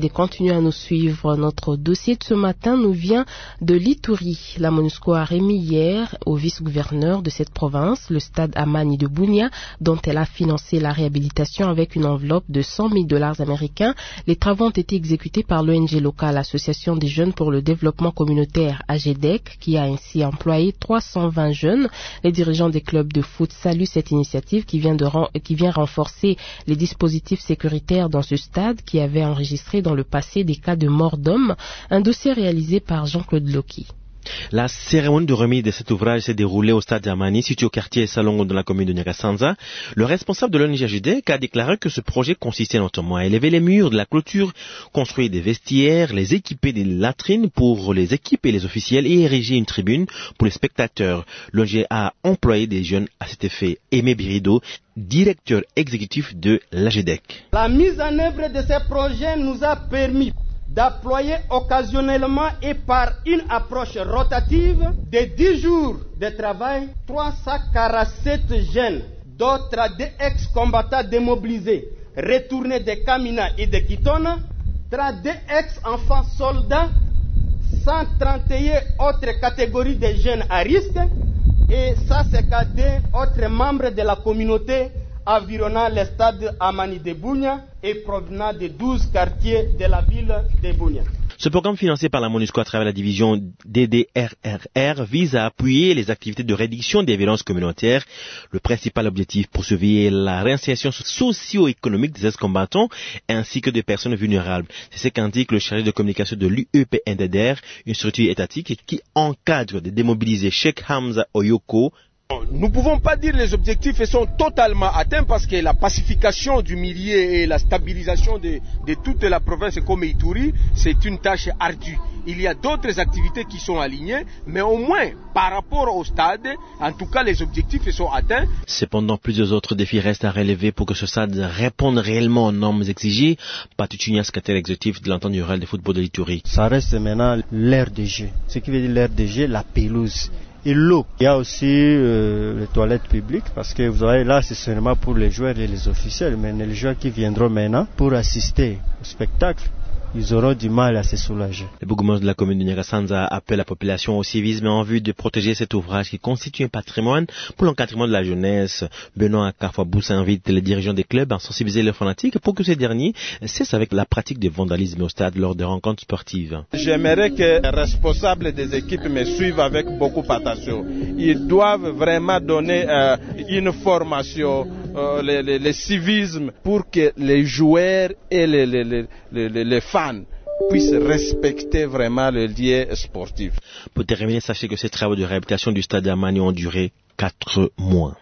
de continuer à nous suivre. Notre dossier de ce matin nous vient de l'Ituri. La MONUSCO a remis hier au vice-gouverneur de cette province le stade Amani de Bunia, dont elle a financé la réhabilitation avec une enveloppe de $100,000 américains. Les travaux ont été exécutés par l'ONG locale, Association des jeunes pour le développement communautaire AGEDEC, qui a ainsi employé 320 jeunes. Les dirigeants des clubs de foot saluent cette initiative qui vient renforcer les dispositifs sécuritaires dans ce stade qui avait enregistré dans le passé des cas de mort d'hommes. Un dossier réalisé par Jean-Claude Loki. La cérémonie de remise de cet ouvrage s'est déroulée au stade Amani, situé au quartier Salongo de la commune de Nyakasanza. Le responsable de l'ONG AGEDEC a déclaré que ce projet consistait notamment à élever les murs de la clôture, construire des vestiaires, les équiper des latrines pour les équipes et les officiels et ériger une tribune pour les spectateurs. L'ONG a employé des jeunes à cet effet. Aimé Birido, directeur exécutif de l'AGEDEC. La mise en œuvre de ces projets nous a permis d'employer occasionnellement et par une approche rotative de 10 jours de travail 347 jeunes, d'autres des ex-combattants démobilisés, retournés de Kamina et de Kitona, 32 ex-enfants soldats, 131 autres catégories de jeunes à risque et 152 autres membres de la communauté environnant le stade Amani de Bunia et provenant de 12 quartiers de la ville de Bunia. Ce programme financé par la MONUSCO à travers la division DDRRR vise à appuyer les activités de réduction des violences communautaires. Le principal objectif poursuivi est la réinsertion socio-économique des ex-combattants ainsi que des personnes vulnérables. C'est ce qu'indique le chargé de communication de l'UEPNDR, une structure étatique qui encadre de démobiliser Cheikh Hamza Oyoko. Nous ne pouvons pas dire que les objectifs sont totalement atteints parce que la pacification du milieu et la stabilisation de toute la province comme Ituri, c'est une tâche ardue. Il y a d'autres activités qui sont alignées, mais au moins par rapport au stade, en tout cas les objectifs sont atteints. Cependant, plusieurs autres défis restent à relever pour que ce stade réponde réellement aux normes exigées. Patouchigna, secrétaire exécutif de l'entente rurale de football de l'Ituri. Ça reste maintenant l'aire de jeu. Ce qui veut dire l'aire de jeu, la pelouse. Et l'eau. Il y a aussi les toilettes publiques parce que vous voyez là c'est seulement pour les joueurs et les officiels, mais les joueurs qui viendront maintenant pour assister au spectacle, ils auront du mal à se soulager. Le bourgmestre de la commune de Nyakasanza appelle la population au civisme en vue de protéger cet ouvrage qui constitue un patrimoine pour l'encadrement de la jeunesse. Benoît Kafabous invite les dirigeants des clubs à sensibiliser leurs fanatiques pour que ces derniers cessent avec la pratique de vandalisme au stade lors de rencontres sportives. J'aimerais que les responsables des équipes me suivent avec beaucoup d'attention. Ils doivent vraiment donner une formation, le civisme pour que les joueurs et les fans puissent respecter vraiment le lieu sportif. Pour terminer, sachez que ces travaux de réhabilitation du stade Amani ont duré 4 mois.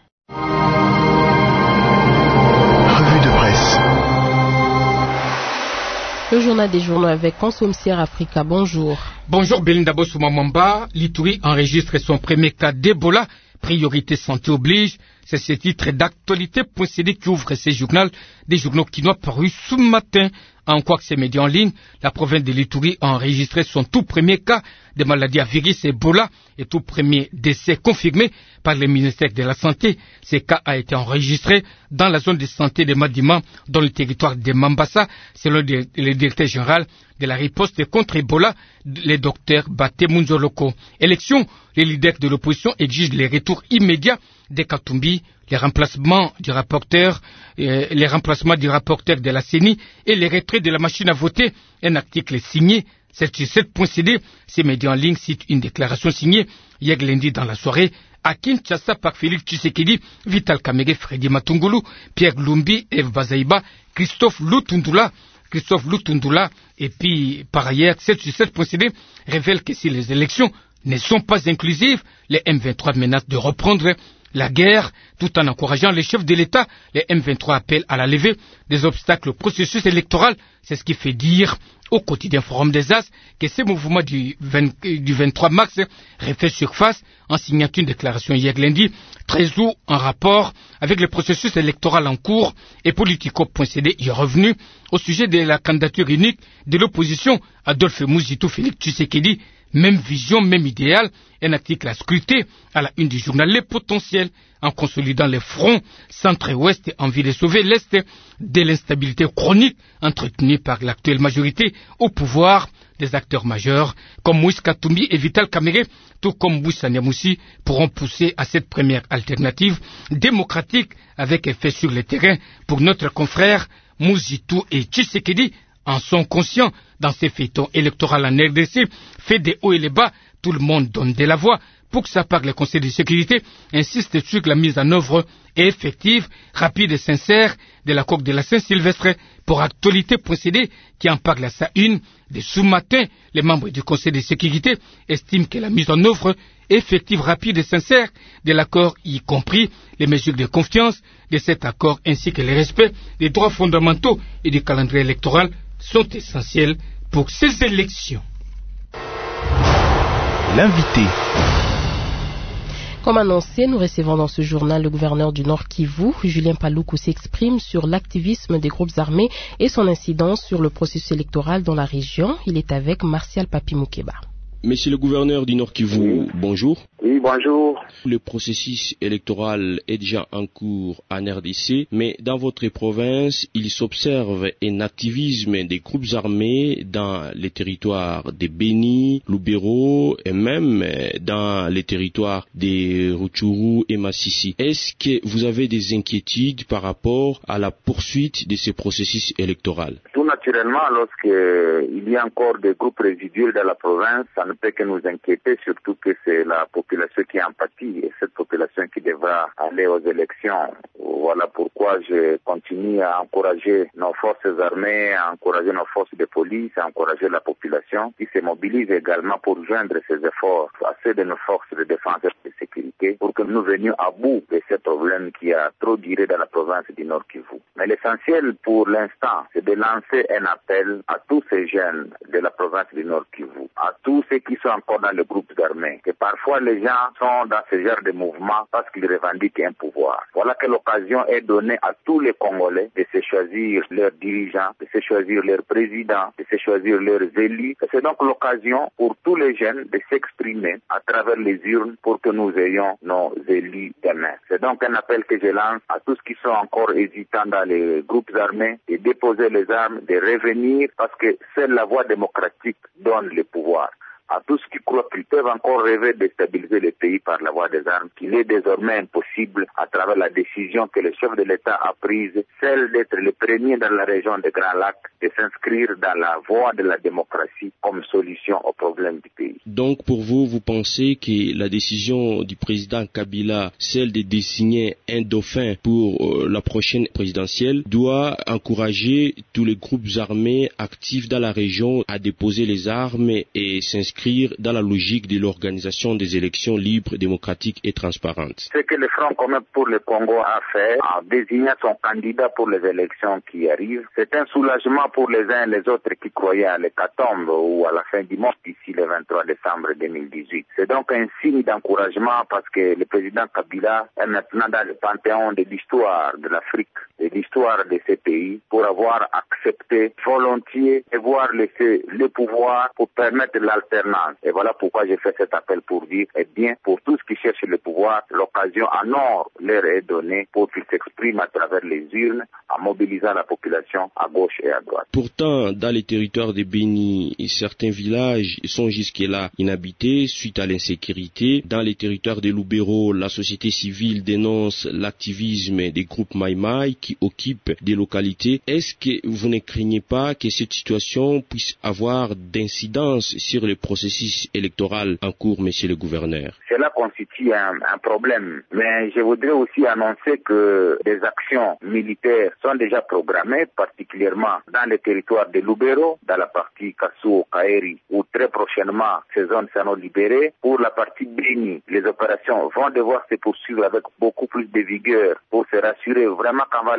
Revue de presse. Le journal des journaux avec Consomcière Africa. Bonjour. Bonjour Belinda Bosoumamamba. L'Ituri enregistre son premier cas d'Ebola. Priorité santé oblige. C'est ce titre d'actualité.cd qui ouvre ces journaux, des journaux quinois parus ce matin. En quoi que ces médias en ligne, la province de l'Ituri a enregistré son tout premier cas de maladie à virus Ebola et tout premier décès confirmé par le ministère de la Santé. Ce cas a été enregistré dans la zone de santé de Madima, dans le territoire de Mambasa, selon le directeur général de la riposte contre Ebola, le docteur Bate Munzoloko. Élection, les leaders de l'opposition exigent le retour immédiat de Katumbi, les remplacements du rapporteur de la CENI et les retraits de la machine à voter. Un article signé, 7.cd, ces médias en ligne citent une déclaration signée hier lundi dans la soirée à Kinshasa par Félix Tshisekedi, Vital Kamerhe, Freddy Matungulu, Pierre Lumbi, Eve Bazaïba, Christophe Lutundula, et puis par ailleurs, 7.cd révèle que si les élections ne sont pas inclusives, les M23 menacent de reprendre la guerre, tout en encourageant les chefs de l'État. Les M23 appellent à la levée des obstacles au processus électoral. C'est ce qui fait dire au quotidien Forum des As que ce mouvement du 23 mars refait surface en signant une déclaration hier lundi, très haut en rapport avec le processus électoral en cours, et Politico.cd y est revenu au sujet de la candidature unique de l'opposition. Adolphe Muzitou Félix Tshisekedi Même vision, même idéal, un article à scruter à la une du journal Les Potentiels, en consolidant les fronts centre et ouest en vue de sauver l'est de l'instabilité chronique entretenue par l'actuelle majorité au pouvoir. Des acteurs majeurs comme Moïse Katumbi et Vital Kamerhe, tout comme Boussa Niamoussi, pourront pousser à cette première alternative démocratique avec effet sur le terrain. Pour notre confrère Mouzitou et Tshisekedi en sont conscients. Dans ces feuilletons électoraux en RDC, fait des hauts et des bas, tout le monde donne de la voix. Pour que sa part, le Conseil de sécurité insiste sur la mise en œuvre effective, rapide et sincère de l'accord de la Saint-Sylvestre. Pour Actualité Procédé, qui en parle à sa une, de sous-matin, les membres du Conseil de sécurité estiment que la mise en œuvre effective, rapide et sincère de l'accord, y compris les mesures de confiance de cet accord ainsi que le respect des droits fondamentaux et du calendrier électoral, sont essentiels pour ces élections. L'invité. Comme annoncé, nous recevons dans ce journal le gouverneur du Nord Kivu, Julien Paluku, s'exprime sur l'activisme des groupes armés et son incidence sur le processus électoral dans la région. Il est avec Martial Papi Moukeba. Monsieur le gouverneur du Nord Kivu, bonjour. Oui, bonjour. Le processus électoral est déjà en cours en RDC, mais dans votre province, il s'observe un activisme des groupes armés dans les territoires de Beni, Lubero et même dans les territoires de Rutshuru et Massissi. Est-ce que vous avez des inquiétudes par rapport à la poursuite de ce processus électoral? Tout naturellement, lorsqu'il y a encore des groupes résiduels dans la province, ça ne peut que nous inquiéter, surtout que c'est la population qui en pâtit et cette population qui devra aller aux élections. Voilà pourquoi je continue à encourager nos forces armées, à encourager nos forces de police, à encourager la population qui se mobilise également pour joindre ces efforts à ceux de nos forces de défense et de sécurité pour que nous venions à bout de ce problème qui a trop duré dans la province du Nord Kivu. Mais l'essentiel pour l'instant, c'est de lancer un appel à tous ces jeunes de la province du Nord Kivu, à tous ceux qui sont encore dans les groupes armés, que parfois les gens sont dans ce genre de mouvement parce qu'ils revendiquent un pouvoir. Voilà que l'occasion est donnée à tous les Congolais de se choisir leurs dirigeants, de se choisir leurs présidents, de se choisir leurs élus. Et c'est donc l'occasion pour tous les jeunes de s'exprimer à travers les urnes pour que nous ayons nos élus demain. C'est donc un appel que je lance à tous qui sont encore hésitants dans les groupes armés de déposer les armes, de revenir parce que seule la voie démocratique donne le pouvoir. À tous qui croient qu'ils peuvent encore rêver de stabiliser le pays par la voie des armes, qu'il est désormais impossible à travers la décision que le chef de l'État a prise, celle d'être le premier dans la région des Grands Lacs, de s'inscrire dans la voie de la démocratie comme solution aux problèmes du pays. Donc pour vous, vous pensez que la décision du président Kabila, celle de désigner un dauphin pour la prochaine présidentielle, doit encourager tous les groupes armés actifs dans la région à déposer les armes et s'inscrire dans la logique de l'organisation des élections libres, démocratiques et transparentes. Ce que le Front commun pour le Congo a fait en désignant son candidat pour les élections qui arrivent, c'est un soulagement pour les uns et les autres qui croyaient à l'hécatombe ou à la fin du monde d'ici le 23 décembre 2018. C'est donc un signe d'encouragement parce que le président Kabila est maintenant dans le panthéon de l'histoire de l'Afrique, de l'histoire de ces pays, pour avoir accepté volontiers et voir laisser le pouvoir pour permettre l'alternance. Et voilà pourquoi j'ai fait cet appel pour dire, eh bien, pour tous qui cherchent le pouvoir, l'occasion en or leur est donnée pour qu'ils s'expriment à travers les urnes, en mobilisant la population à gauche et à droite. Pourtant, dans les territoires de Beni, certains villages sont jusque-là inhabités suite à l'insécurité. Dans les territoires de Lubero, la société civile dénonce l'activisme des groupes Maïmaï qui occupent des localités. Est-ce que vous ne craignez pas que cette situation puisse avoir d'incidence sur le processus électoral en cours, monsieur le gouverneur? Cela constitue un problème. Mais je voudrais aussi annoncer que des actions militaires sont déjà programmées, particulièrement dans les territoires de Lubero, dans la partie Kassou, Kaeri, où très prochainement ces zones seront libérées. Pour la partie Beni, les opérations vont devoir se poursuivre avec beaucoup plus de vigueur pour se rassurer vraiment qu'en va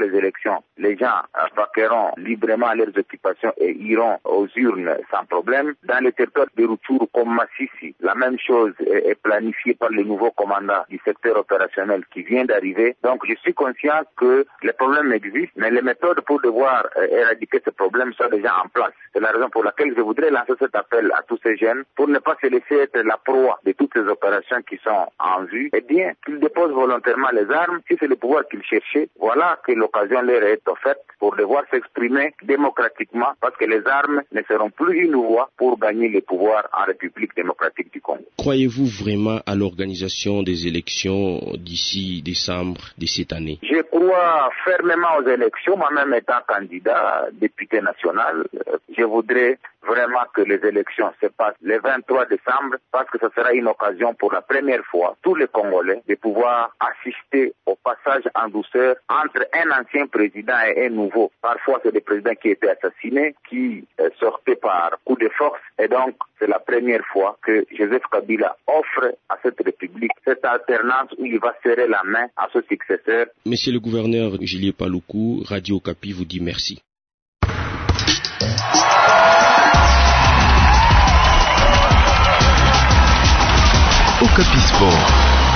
les élections, les gens vaqueront librement leurs occupations et iront aux urnes sans problème. Dans les territoires de Rutshuru comme Massissi, la même chose est planifiée par le nouveau commandant du secteur opérationnel qui vient d'arriver. Donc je suis conscient que les problèmes existent, mais les méthodes pour devoir éradiquer ces problèmes sont déjà en place. C'est la raison pour laquelle je voudrais lancer cet appel à tous ces jeunes pour ne pas se laisser être la proie de toutes ces opérations qui sont en vue. Eh bien, qu'ils déposent volontairement les armes. Si c'est le pouvoir qu'ils cherchaient, voilà que l'occasion leur est offerte pour devoir s'exprimer démocratiquement, parce que les armes ne seront plus une voie pour gagner le pouvoir en République démocratique du Congo. Croyez-vous vraiment à l'organisation des élections d'ici décembre de cette année? Je crois fermement aux élections. Moi-même étant candidat, député national, je voudrais vraiment que les élections se passent le 23 décembre, parce que ce sera une occasion pour la première fois, tous les Congolais, de pouvoir assister au passage en douceur entre un ancien président et un nouveau. Parfois, c'est des présidents qui étaient assassinés, qui sortaient par coup de force, et donc c'est la première fois que Joseph Kabila offre à cette République cette alternance où il va serrer la main à ce successeur. Monsieur le gouverneur Julien Paluku, Radio Okapi vous dit merci. Okapi Sport.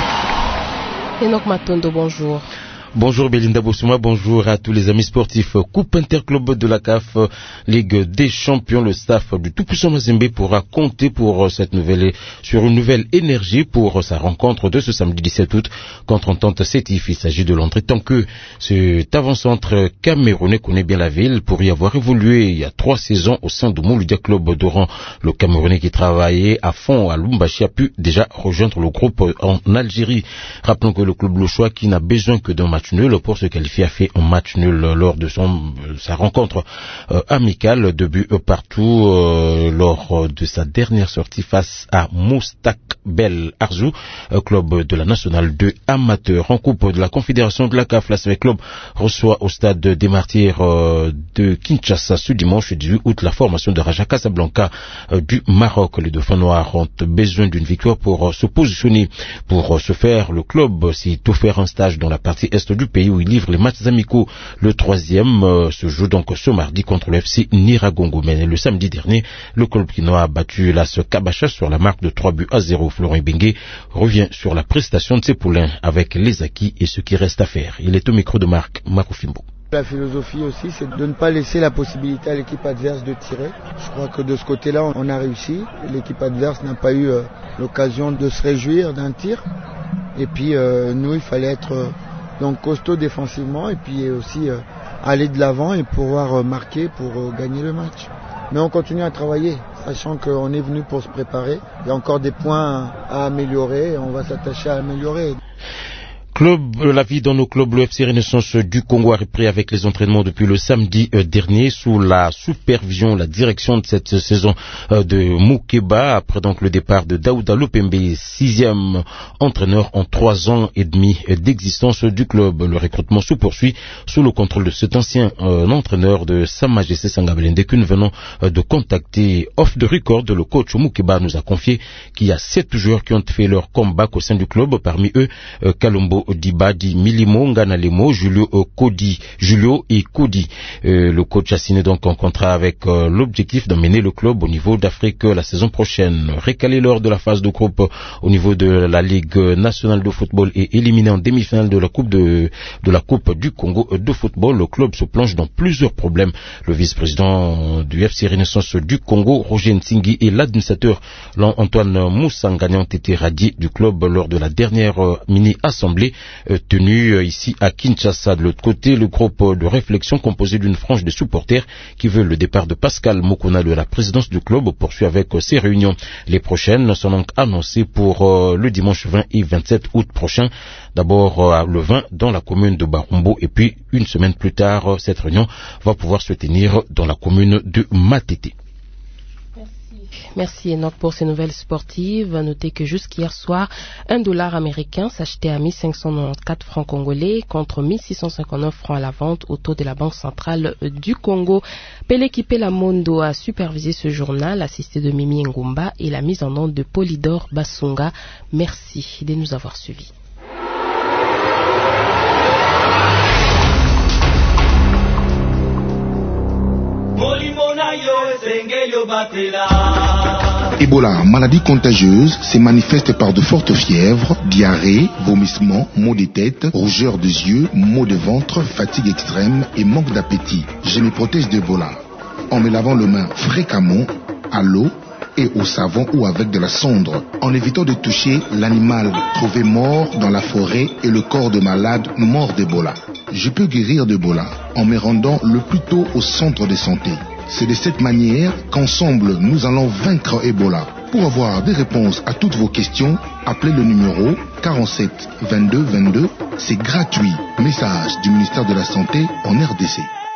Enoch Matondo, bonjour. Bonjour Belinda Bossouma, bonjour à tous les amis sportifs. Coupe interclub de la CAF, Ligue des champions, le staff du tout-puissant Mazembe pourra compter pour sur une nouvelle énergie pour sa rencontre de ce samedi 17 août contre Entente Sétif. Il s'agit de l'entrée tant que cet avant-centre camerounais connaît bien la ville pour y avoir évolué il y a 3 saisons au sein de Mouloudia Club d'Oran. Le Camerounais qui travaillait à fond à Lumbashi a pu déjà rejoindre le groupe en Algérie. Rappelons que le club louchois qui n'a besoin que d'un match nul pour se qualifier a fait un match nul lors de sa rencontre amicale, 2 buts partout lors de sa dernière sortie face à Moustakbel Arzou, club de la nationale 2 amateur. En coupe de la confédération de la CAF, la CAF Club reçoit au stade des Martyrs de Kinshasa ce dimanche 18 août la formation de Raja Casablanca du Maroc. Les Dauphins noirs ont besoin d'une victoire pour se positionner. Pour ce faire, le club s'est offert un stage dans la partie est du pays où il livre les matchs amicaux. Le 3e se joue donc ce mardi contre le FC Niragongo. Mais le samedi dernier, le club kinois a battu l'AS Kabacha sur la marque de 3-0. Florent Ibengue revient sur la prestation de ses poulains avec les acquis et ce qui reste à faire. Il est au micro de Marc Fimbo. La philosophie aussi, c'est de ne pas laisser la possibilité à l'équipe adverse de tirer. Je crois que de ce côté-là, on a réussi. L'équipe adverse n'a pas eu l'occasion de se réjouir d'un tir. Et puis nous, il fallait être donc costaud défensivement et puis aussi aller de l'avant et pouvoir marquer pour gagner le match. Mais on continue à travailler, sachant qu'on est venu pour se préparer. Il y a encore des points à améliorer et on va s'attacher à améliorer. La vie dans nos clubs, le FC Renaissance du Congo a repris avec les entraînements depuis le samedi dernier sous la supervision, la direction de cette saison de Moukeba, après donc le départ de Daouda Lopembe, 6e entraîneur en 3 ans et demi d'existence du club. Le recrutement se poursuit sous le contrôle de cet ancien entraîneur de Sa Majesté Sangabelende que nous venons de contacter. Off the record, le coach Moukeba nous a confié qu'il y a 7 joueurs qui ont fait leur comeback au sein du club, parmi eux Kalombo Dibadi, Milimo, Nganalemo, Julio et Cody. Le coach a signé donc un contrat avec l'objectif d'emmener le club au niveau d'Afrique la saison prochaine. Récalé lors de la phase de groupe au niveau de la Ligue nationale de football et éliminé en demi-finale de la Coupe du Congo de football, le club se plonge dans plusieurs problèmes. Le vice-président du FC Renaissance du Congo, Roger Nsingi, et l'administrateur Antoine Moussangane ont été radiés du club lors de la dernière mini-assemblée tenu ici à Kinshasa. De l'autre côté, le groupe de réflexion composé d'une frange de supporters qui veulent le départ de Pascal Mokona de la présidence du club poursuit avec ses réunions. Les prochaines sont donc annoncées pour le dimanche 20 et 27 août prochain. D'abord le 20 dans la commune de Barumbo et puis une semaine plus tard, cette réunion va pouvoir se tenir dans la commune de Matete. Merci Enoch pour ces nouvelles sportives. Notez que jusqu'hier soir, $1 américain s'achetait à 1594 francs congolais contre 1659 francs à la vente au taux de la Banque centrale du Congo. Pelé Lamondo a supervisé ce journal, assisté de Mimi Ngumba et la mise en onde de Polydor Basunga. Merci de nous avoir suivis. Ebola, maladie contagieuse, se manifeste par de fortes fièvres, diarrhée, vomissements, maux de tête, rougeur des yeux, maux de ventre, fatigue extrême et manque d'appétit. Je me protège d'Ebola en me lavant les mains fréquemment à l'eau et au savon ou avec de la cendre, en évitant de toucher l'animal trouvé mort dans la forêt et le corps de malade mort d'Ebola. Je peux guérir d'Ebola en me rendant le plus tôt au centre de santé. C'est de cette manière qu'ensemble nous allons vaincre Ebola. Pour avoir des réponses à toutes vos questions, appelez le numéro 47 22 22. C'est gratuit. Message du ministère de la Santé en RDC.